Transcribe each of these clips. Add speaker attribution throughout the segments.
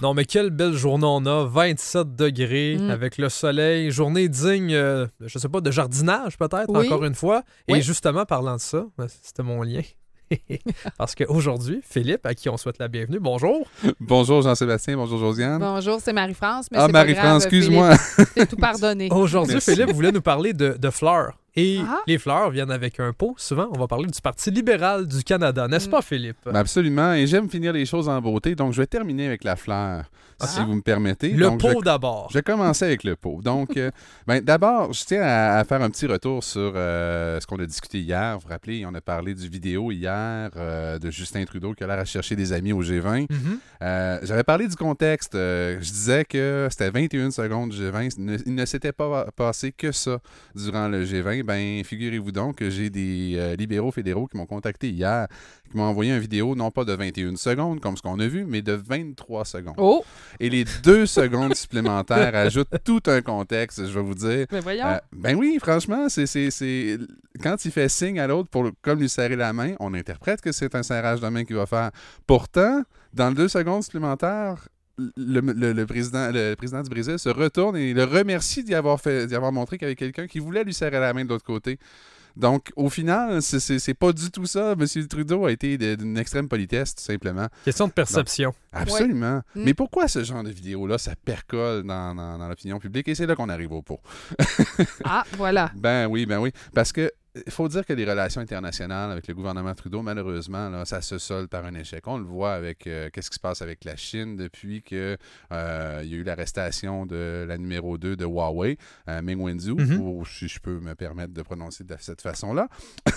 Speaker 1: Non, mais quelle belle journée on a. 27 degrés avec le soleil. Journée digne, je sais pas, de jardinage peut-être,
Speaker 2: Oui.
Speaker 1: encore une fois. Et
Speaker 2: Oui.
Speaker 1: justement, parlant de ça, c'était mon lien. Parce qu'aujourd'hui, Philippe, à qui on souhaite la bienvenue, bonjour.
Speaker 3: Bonjour Jean-Sébastien, bonjour Josiane.
Speaker 2: Bonjour, c'est Marie-France, mais
Speaker 3: Ah,
Speaker 2: c'est pas grave,
Speaker 3: Marie-France, excuse-moi.
Speaker 2: Philippe, c'est tout pardonné.
Speaker 1: Aujourd'hui,
Speaker 3: Merci.
Speaker 1: Philippe voulait nous parler de fleurs. Et
Speaker 2: Ah.
Speaker 1: les fleurs viennent avec un pot. Souvent, on va parler du Parti libéral du Canada, n'est-ce pas, Philippe?
Speaker 3: Ben absolument, et j'aime finir les choses en beauté, donc je vais terminer avec la fleur, si vous me permettez.
Speaker 1: Le
Speaker 3: Donc,
Speaker 1: pot d'abord.
Speaker 3: Je vais commencer avec le pot. Donc, d'abord, je tiens à faire un petit retour sur ce qu'on a discuté hier. Vous vous rappelez, on a parlé du vidéo hier de Justin Trudeau qui a l'air à chercher des amis au G20. J'avais parlé du contexte. Je disais que c'était 21 secondes du G20. Il ne s'était pas passé que ça durant le G20. Ben, figurez-vous donc que j'ai des libéraux fédéraux qui m'ont contacté hier, qui m'ont envoyé une vidéo, non pas de 21 secondes, comme ce qu'on a vu, mais de 23 secondes.
Speaker 2: Oh!
Speaker 3: Et les 2 secondes supplémentaires ajoutent tout un contexte, je vais vous dire.
Speaker 2: Mais voyons.
Speaker 3: Ben oui, franchement, c'est quand il fait signe à l'autre pour comme lui serrer la main, on interprète que c'est un serrage de main qu'il va faire. Pourtant, dans les 2 secondes supplémentaires, le président du Brésil se retourne et le remercie d'y avoir montré qu'il y avait quelqu'un qui voulait lui serrer la main de l'autre côté. Donc, au final, c'est pas du tout ça. M. Trudeau a été d'une extrême politesse, tout simplement.
Speaker 1: Question de perception.
Speaker 3: Donc, absolument.
Speaker 2: Ouais.
Speaker 3: Mais pourquoi ce genre de vidéo-là, ça percole dans l'opinion publique? Et c'est là qu'on arrive au pot.
Speaker 2: Ah, voilà.
Speaker 3: Ben oui. Parce que il faut dire que les relations internationales avec le gouvernement Trudeau, malheureusement, là, ça se solde par un échec. On le voit avec qu'est-ce qui se passe avec la Chine depuis qu'il y a eu l'arrestation de la numéro 2 de Huawei, Meng Wanzhou, ou si je peux me permettre de prononcer de cette façon-là.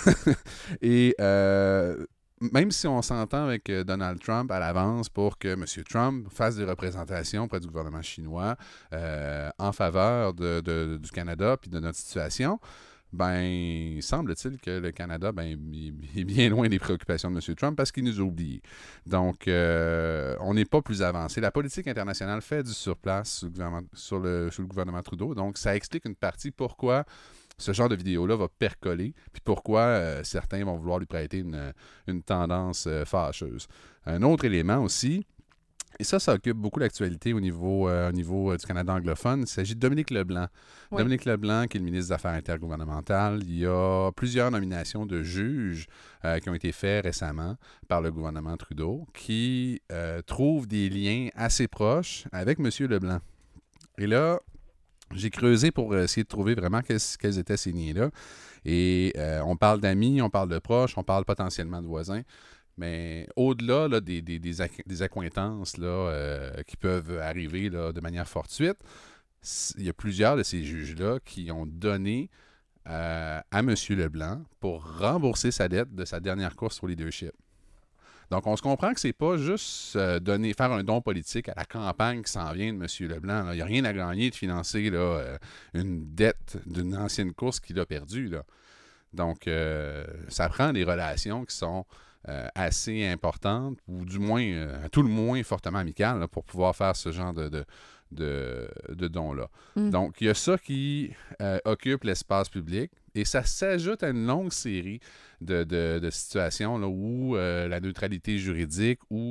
Speaker 3: Et même si on s'entend avec Donald Trump à l'avance pour que M. Trump fasse des représentations auprès du gouvernement chinois en faveur du Canada puis de notre situation, ben, semble-t-il que le Canada est bien loin des préoccupations de M. Trump parce qu'il nous a oubliés. Donc, on n'est pas plus avancé. La politique internationale fait du surplace sous le gouvernement Trudeau. Donc, ça explique une partie pourquoi ce genre de vidéo-là va percoler, puis pourquoi certains vont vouloir lui prêter une tendance fâcheuse. Un autre élément aussi, et ça occupe beaucoup l'actualité au niveau du Canada anglophone. Il s'agit de Dominique Leblanc. Oui. Dominique Leblanc, qui est le ministre des Affaires intergouvernementales. Il y a plusieurs nominations de juges qui ont été faites récemment par le gouvernement Trudeau qui trouvent des liens assez proches avec M. Leblanc. Et là, j'ai creusé pour essayer de trouver vraiment quels étaient ces liens-là. Et on parle d'amis, on parle de proches, on parle potentiellement de voisins. Mais au-delà là, des accointances là, qui peuvent arriver là, de manière fortuite, il y a plusieurs de ces juges-là qui ont donné à M. Leblanc pour rembourser sa dette de sa dernière course au leadership. Donc, on se comprend que c'est pas juste faire un don politique à la campagne qui s'en vient de M. Leblanc. Là. Il n'y a rien à gagner de financer là, une dette d'une ancienne course qu'il a perdue. Là. Donc, ça prend des relations qui sont assez importantes, ou du moins, à tout le moins, fortement amicales, là, pour pouvoir faire ce genre de dons-là. Donc, il y a ça qui occupe l'espace public, et ça s'ajoute à une longue série de situations là, où la neutralité juridique ou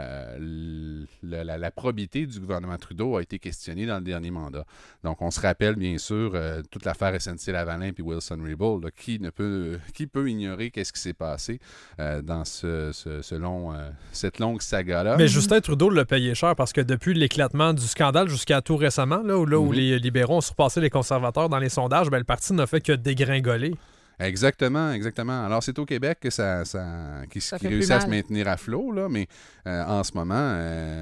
Speaker 3: la probité du gouvernement Trudeau a été questionnée dans le dernier mandat. Donc, on se rappelle bien sûr toute l'affaire SNC-Lavalin puis Wilson-Raybould, là, qui peut ignorer qu'est-ce qui s'est passé dans cette longue saga-là.
Speaker 1: Mais Justin Trudeau l'a payé cher parce que depuis l'éclatement du scandale jusqu'à tout récemment, là où les libéraux ont surpassé les conservateurs dans les sondages, ben, le parti n'a fait que dégringoler.
Speaker 3: Exactement. Alors, c'est au Québec que ça réussit à se maintenir à flot, là, mais en ce moment,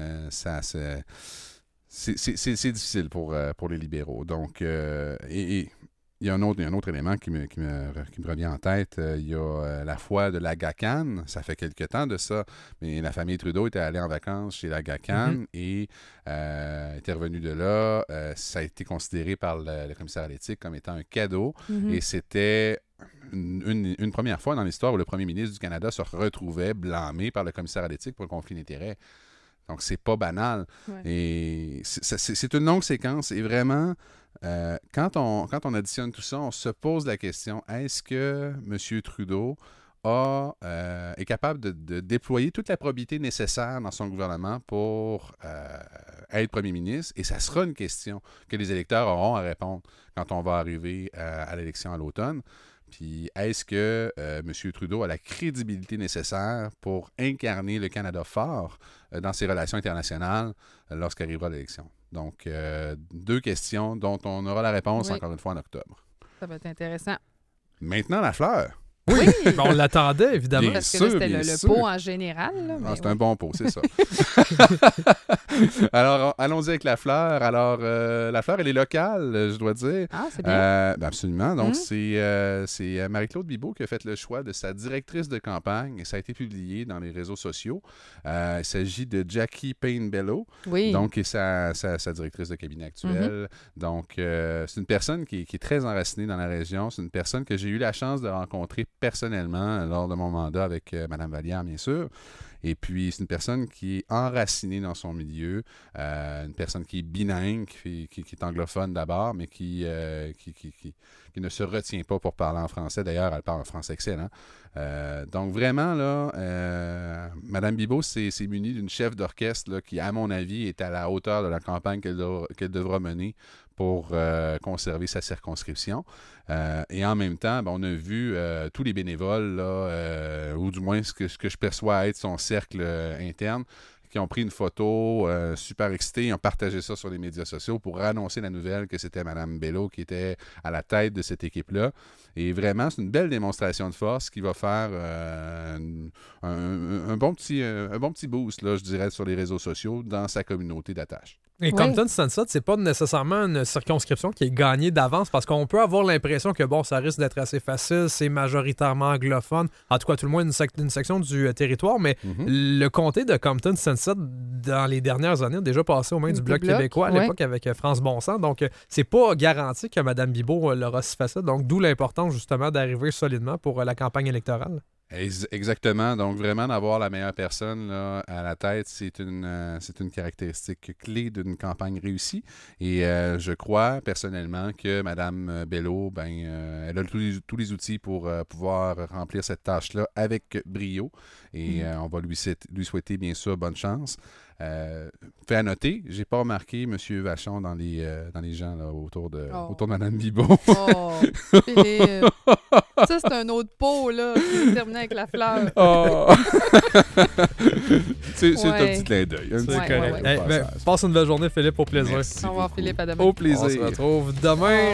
Speaker 3: c'est difficile pour les libéraux. Donc, et il y a un autre élément qui me revient en tête. Il y a la foi de l'Agakhan. Ça fait quelque temps de ça, mais la famille Trudeau était allée en vacances chez l'Agakhan et était revenue de là. Ça a été considéré par le commissaire à l'éthique comme étant un cadeau et c'était une première fois dans l'histoire où le premier ministre du Canada se retrouvait blâmé par le commissaire à l'éthique pour un conflit d'intérêts. Donc, c'est pas banal. Ouais. Et c'est une longue séquence. Et vraiment, quand on additionne tout ça, on se pose la question, est-ce que M. Trudeau est capable de déployer toute la probité nécessaire dans son gouvernement pour être premier ministre, et ça sera une question que les électeurs auront à répondre quand on va arriver à l'élection à l'automne. Puis est-ce que M. Trudeau a la crédibilité nécessaire pour incarner le Canada fort dans ses relations internationales lorsqu'arrivera l'élection? Donc, 2 questions dont on aura la réponse encore une fois en octobre.
Speaker 2: Ça va être intéressant.
Speaker 3: Maintenant, la fleur.
Speaker 2: Oui!
Speaker 1: Ben, on l'attendait, évidemment.
Speaker 3: Bien
Speaker 2: Parce que
Speaker 3: sûr,
Speaker 2: là, c'était
Speaker 3: bien
Speaker 2: le
Speaker 3: sûr.
Speaker 2: pot en général. Là, mais
Speaker 3: C'est un bon pot, c'est ça. Alors, allons-y avec la fleur. Alors, la fleur, elle est locale, je dois dire.
Speaker 2: Ah, c'est bien.
Speaker 3: Ben absolument. Donc, c'est Marie-Claude Bibeau qui a fait le choix de sa directrice de campagne. Et ça a été publié dans les réseaux sociaux. Il s'agit de Jackie Payne-Bello,
Speaker 2: Oui.
Speaker 3: donc, qui est sa directrice de cabinet actuelle. Donc, c'est une personne qui est très enracinée dans la région. C'est une personne que j'ai eu la chance de rencontrer personnellement lors de mon mandat avec Mme Vallière, bien sûr. Et puis, c'est une personne qui est enracinée dans son milieu, une personne qui est bilingue, qui est anglophone d'abord, mais qui ne se retient pas pour parler en français. D'ailleurs, elle parle en français excellent. Donc, vraiment, là, Mme Bibeau s'est munie d'une chef d'orchestre là, qui, à mon avis, est à la hauteur de la campagne qu'elle devra mener pour conserver sa circonscription. Et en même temps, on a vu tous les bénévoles, là, ou du moins ce que je perçois être son cercle interne, qui ont pris une photo super excités, ils ont partagé ça sur les médias sociaux pour annoncer la nouvelle que c'était Mme Bello qui était à la tête de cette équipe-là. Et vraiment, c'est une belle démonstration de force qui va faire un bon petit boost, là, je dirais, sur les réseaux sociaux dans sa communauté d'attache.
Speaker 1: Et Compton-Sunset, c'est pas nécessairement une circonscription qui est gagnée d'avance parce qu'on peut avoir l'impression que bon, ça risque d'être assez facile, c'est majoritairement anglophone, en tout cas tout le moins une section du territoire, mais le comté de Compton-Sunset, dans les dernières années, a déjà passé aux mains du Bloc québécois à l'époque avec France Bonsang, donc c'est pas garanti que Mme Bibeau l'aura si facile, donc d'où l'importance justement d'arriver solidement pour la campagne électorale.
Speaker 3: Exactement. Donc, vraiment, d'avoir la meilleure personne là, à la tête, c'est une caractéristique clé d'une campagne réussie. Et je crois personnellement que Mme Bello, elle a tous les outils pour pouvoir remplir cette tâche-là avec brio. Et on va lui souhaiter, bien sûr, bonne chance. Fait à noter, j'ai pas remarqué M. Vachon dans les gens là, autour de Mme Bibeau.
Speaker 2: Oh, Philippe. Ça, c'est un autre pot, là, qui terminé avec la fleur.
Speaker 3: Oh. C'est un petit clin d'œil.
Speaker 1: C'est correct. Passe une belle journée, Philippe, au plaisir.
Speaker 3: Merci
Speaker 2: Au revoir,
Speaker 3: beaucoup.
Speaker 2: Philippe, à demain.
Speaker 3: Au plaisir.
Speaker 1: On se retrouve demain.